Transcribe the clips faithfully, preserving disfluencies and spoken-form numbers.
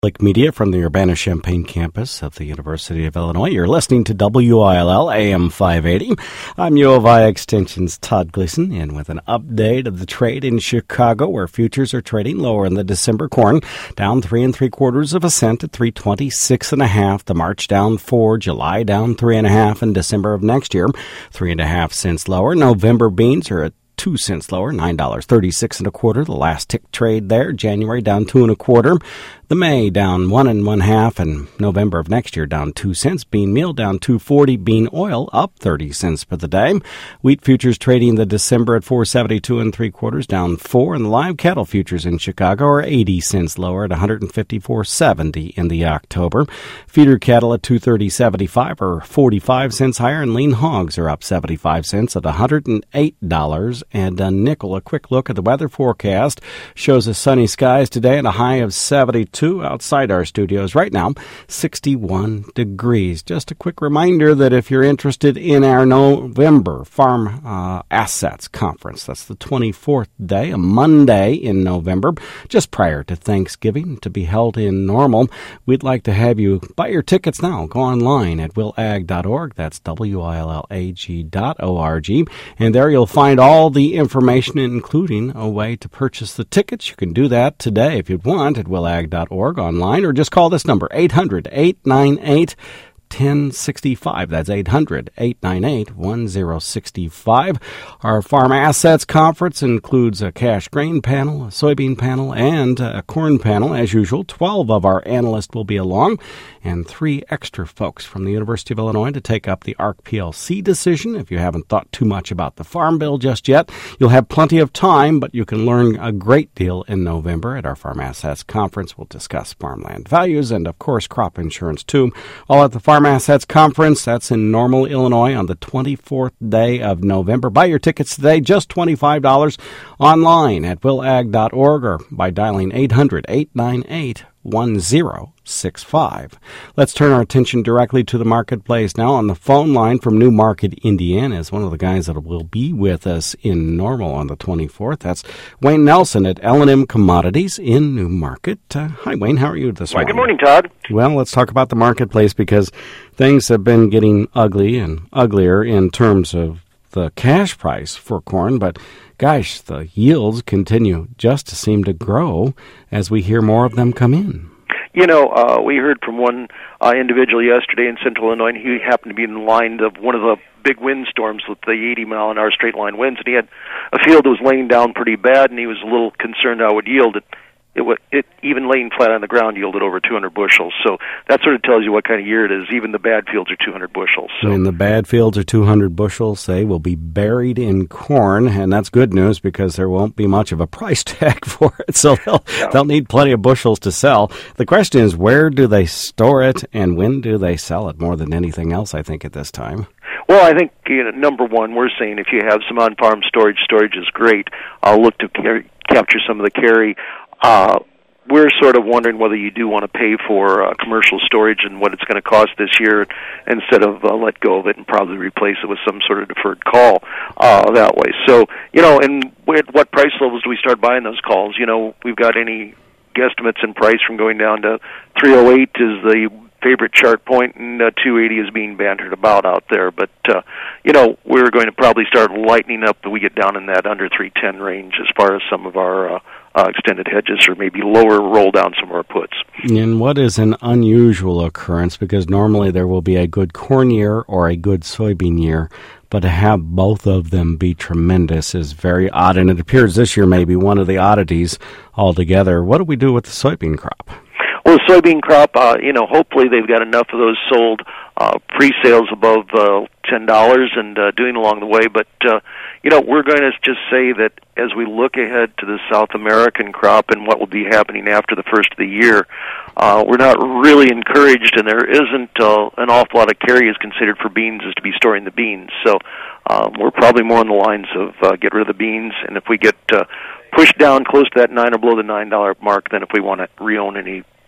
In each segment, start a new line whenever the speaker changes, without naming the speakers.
Public Media from the Urbana-Champaign campus of the University of Illinois. You're listening to W I L L A M five eighty. I'm U of I Extension's Todd Gleason, and with an update of the trade in Chicago, where futures are trading lower in the December corn, down three and three quarters of a cent at three twenty-six and a half. The March down four, July down three and a half, and December of next year three and a half cents lower. November beans are at two cents lower, nine dollars thirty-six and a quarter. The last tick trade there. January down two and a quarter. The May down one and one half, and November of next year down two cents. Bean meal down two forty. Bean oil up thirty cents per the day. Wheat futures trading the December at four seventy-two and three quarters, down four, and the live cattle futures in Chicago are eighty cents lower at one fifty-four seventy in the October. Feeder cattle at two thirty seventy-five or forty-five cents higher, and lean hogs are up seventy-five cents at one hundred eight dollars and a nickel. A quick look at the weather forecast shows us sunny skies today and a high of seventy-two. Outside our studios right now, sixty-one degrees. Just a quick reminder that if you're interested in our November Farm uh, Assets Conference, that's the twenty-fourth day, a Monday in November, just prior to Thanksgiving, to be held in Normal. We'd like to have you buy your tickets now. Go online at will ag dot org. That's W I L L A G dot O R G. And there you'll find all the information, including a way to purchase the tickets. You can do that today if you'd want at will ag dot org online, or just call this number, eight hundred, eight nine eight, one oh six five. That's eight hundred, eight nine eight, one oh six five. Our Farm Assets Conference includes a cash grain panel, a soybean panel, and a corn panel. As usual, twelve of our analysts will be along, and three extra folks from the University of Illinois to take up the A R C P L C decision. If you haven't thought too much about the Farm Bill just yet, you'll have plenty of time, but you can learn a great deal in November at our Farm Assets Conference. We'll discuss farmland values and, of course, crop insurance, too, all at the Farm Assets Conference. That's in Normal, Illinois on the twenty-fourth day of November. Buy your tickets today, just twenty-five dollars, online at will ag dot org or by dialing eight hundred, eight nine eight, one oh six five. Let's turn our attention directly to the marketplace now. On the phone line from New Market, Indiana, is one of the guys that will be with us in Normal on the twenty-fourth. That's Wayne Nelson at L and M Commodities in New Market. Uh, hi, Wayne. How are you this morning?
Good morning, Todd.
Well, let's talk about the marketplace, because things have been getting ugly and uglier in terms of the cash price for corn, but gosh, the yields continue just to seem to grow as we hear more of them come in.
You know, uh, we heard from one uh, individual yesterday in Central Illinois, and he happened to be in line of one of the big windstorms with the eighty mile an hour straight line winds, and he had a field that was laying down pretty bad, and he was a little concerned how it would yield. It, it, would, it even laying flat on the ground yielded over two hundred bushels. So that sort of tells you what kind of year it is. Even the bad fields are two hundred bushels. So.
When the bad fields are two hundred bushels, they will be buried in corn, and that's good news because there won't be much of a price tag for it. So they'll, yeah. they'll need plenty of bushels to sell. The question is, where do they store it, and when do they sell it? More than anything else, I think, at this time.
Well, I think, you know, number one, we're saying if you have some on-farm storage, storage is great. I'll look to carry, capture some of the carry. Uh, we're sort of wondering whether you do want to pay for uh, commercial storage and what it's going to cost this year instead of uh, let go of it and probably replace it with some sort of deferred call uh, that way. So, you know, and at what price levels do we start buying those calls? You know, we've got any guesstimates in price from going down to three oh eight is the favorite chart point, and uh, two eighty is being bantered about out there. But, uh, you know, we're going to probably start lightening up that we get down in that under three ten range as far as some of our uh, uh, extended hedges, or maybe lower, roll down some of our puts.
And what is an unusual occurrence? Because normally there will be a good corn year or a good soybean year, but to have both of them be tremendous is very odd, and it appears this year may be one of the oddities altogether. What do we do with the soybean crop?
Well, the soybean crop, uh, you know, hopefully they've got enough of those sold uh, pre-sales above uh, ten dollars and uh, doing along the way. But, uh, you know, we're going to just say that as we look ahead to the South American crop and what will be happening after the first of the year, uh, we're not really encouraged, and there isn't uh, an awful lot of carry is considered for beans as to be storing the beans. So um, we're probably more on the lines of uh, get rid of the beans, and if we get uh, pushed down close to that nine or below the nine dollar mark, then if we want to re-own any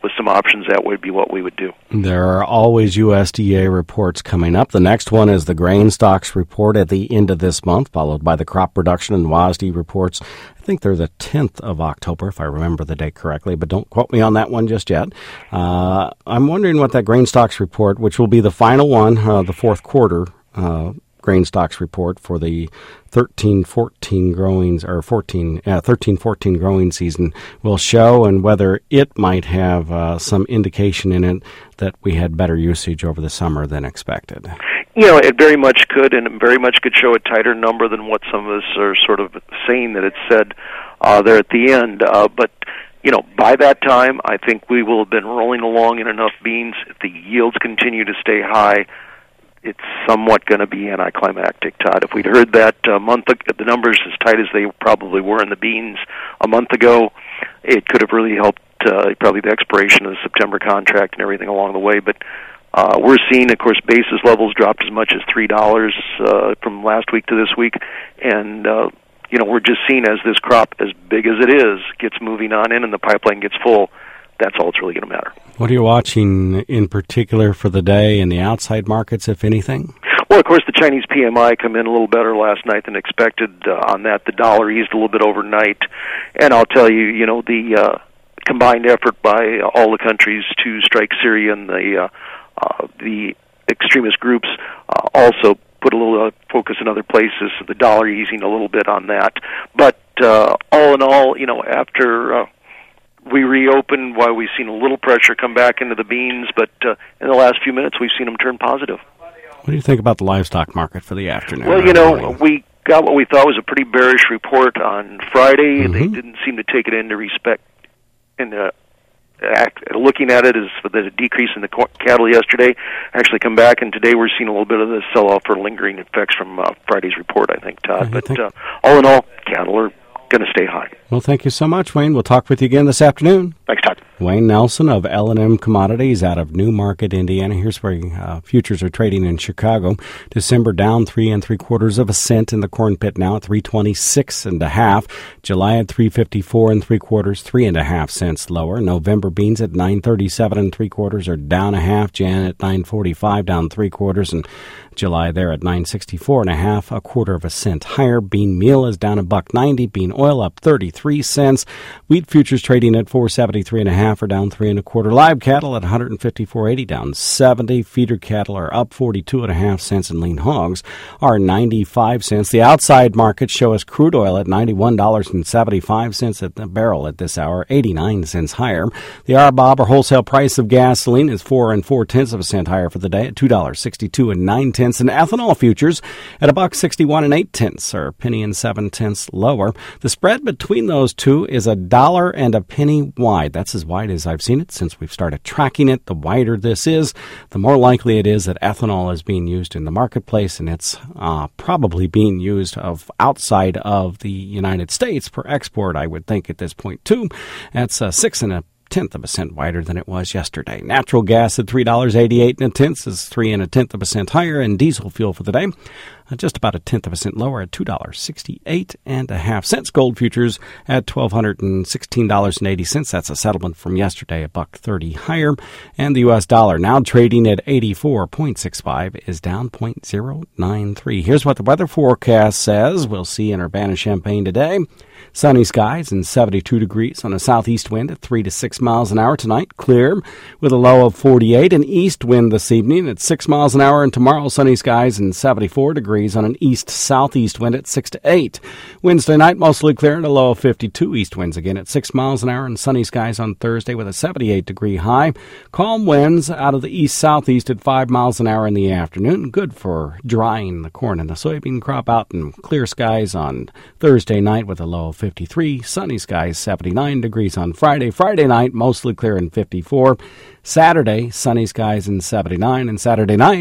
with some options, that would be what we would do.
There are always U S D A reports coming up. The next one is the grain stocks report at the end of this month, followed by the crop production and W A S D reports. I think they're the tenth of October, if I remember the date correctly, but don't quote me on that one just yet. Uh, I'm wondering what that grain stocks report, which will be the final one, uh, the fourth quarter uh, grain stocks report for the thirteen fourteen growing or fourteen uh, thirteen fourteen growing season will show, and whether it might have uh, some indication in it that we had better usage over the summer than expected.
You know, it very much could, and it very much could show a tighter number than what some of us are sort of saying that it said uh, there at the end. Uh, but, you know, by that time, I think we will have been rolling along in enough beans. If the yields continue to stay high, it's somewhat going to be anticlimactic, Todd. If we'd heard that a month ago, the numbers as tight as they probably were in the beans a month ago, it could have really helped uh, probably the expiration of the September contract and everything along the way. But uh, we're seeing, of course, basis levels dropped as much as three dollars uh, from last week to this week. And, uh, you know, we're just seeing as this crop, as big as it is, gets moving on in and the pipeline gets full, that's all it's really going to matter.
What are you watching in particular for the day in the outside markets, if anything?
Well, of course, the Chinese P M I come in a little better last night than expected. Uh, on that, the dollar eased a little bit overnight. And I'll tell you, you know, the uh, combined effort by all the countries to strike Syria and the, uh, uh, the extremist groups uh, also put a little uh, focus in other places, so the dollar easing a little bit on that. But uh, all in all, you know, after... Uh, we reopened, while we've seen a little pressure come back into the beans, but uh, in the last few minutes we've seen them turn positive.
What do you think about the livestock market for the afternoon?
Well, you know, we got what we thought was a pretty bearish report on Friday. Mm-hmm. They didn't seem to take it into respect. And uh, act, looking at it as the decrease in the cattle yesterday actually come back, and today we're seeing a little bit of the sell-off or lingering effects from uh, Friday's report, I think, Todd. But think- uh, all in all, cattle are going to stay high.
Well, thank you so much, Wayne. We'll talk with you again this afternoon.
Thanks, Todd.
Wayne Nelson of L and M Commodities out of Newmarket, Indiana. Here's where uh, futures are trading in Chicago. December down three and three quarters of a cent in the corn pit now at three twenty-six and a half. July at three fifty-four and three quarters, three and a half cents lower. November beans at nine thirty-seven and three quarters are down a half. Jan at nine forty-five, down three quarters, and July there at nine sixty-four and a half, a quarter of a cent higher. Bean meal is down a buck ninety. Bean oil up thirty-three cents. Wheat futures trading at four seventy-three and a half, are down three and a quarter. Live cattle at one fifty-four eighty, down seventy. Feeder cattle are up forty-two and a half cents, and lean hogs are ninety-five cents. The outside markets show us crude oil at ninety-one dollars and seventy-five cents at the barrel at this hour, eighty-nine cents higher. The R B O B, or wholesale price of gasoline, is four and four tenths of a cent higher for the day at two dollars sixty-two and nine tenths, and ethanol futures at a buck sixty-one and eight tenths, or a penny and seven tenths lower. The spread between those two is a dollar and a penny wide. That's as wide as I've seen it since we've started tracking it. The wider this is, the more likely it is that ethanol is being used in the marketplace, and it's uh, probably being used of outside of the United States for export, I would think, at this point, too. That's a six and a tenth of a cent wider than it was yesterday. Natural gas at three dollars eighty-eight and a tenth is three and a tenth of a cent higher, and diesel fuel for the day uh, just about a tenth of a cent lower at two dollars sixty-eight and a half cents. Gold futures at twelve sixteen dollars and eighty cents. That's a settlement from yesterday, a buck thirty higher, and the U S dollar now trading at eighty-four point six five is down zero point zero nine three. Here's what the weather forecast says. We'll see in Urbana-Champaign today. Sunny skies and seventy-two degrees on a southeast wind at three to six miles an hour tonight. Clear with a low of forty-eight. An east wind this evening at six miles an hour. And tomorrow, sunny skies and seventy-four degrees on an east-southeast wind at six to eight. Wednesday night, mostly clear and a low of fifty-two. East winds again at six miles an hour, and sunny skies on Thursday with a seventy-eight degree high. Calm winds out of the east-southeast at five miles an hour in the afternoon. Good for drying the corn and the soybean crop out, and clear skies on Thursday night with a low of fifty-three. Sunny skies, seventy-nine degrees on Friday. Friday night, mostly clear and fifty-four. Saturday, sunny skies and seventy-nine. And Saturday night,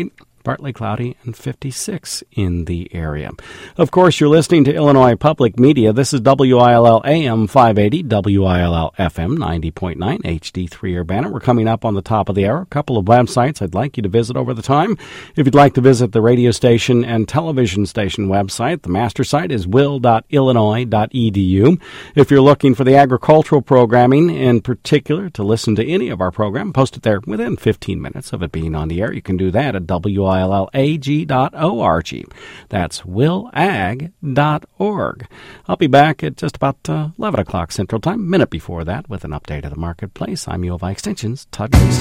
partly cloudy, and fifty-six in the area. Of course, you're listening to Illinois Public Media. This is W I L L A M five eighty, W I L L F M ninety point nine, H D three Urbana. We're coming up on the top of the hour. A couple of websites I'd like you to visit over the time. If you'd like to visit the radio station and television station website, the master site is will dot illinois dot e d u. If you're looking for the agricultural programming in particular to listen to any of our program, post it there within fifteen minutes of it being on the air. You can do that at W I L L A G dot org. That's will ag dot org. I'll be back at just about uh, eleven o'clock Central Time, a minute before that, with an update of the marketplace. I'm U of I Extension's Todd Gleason.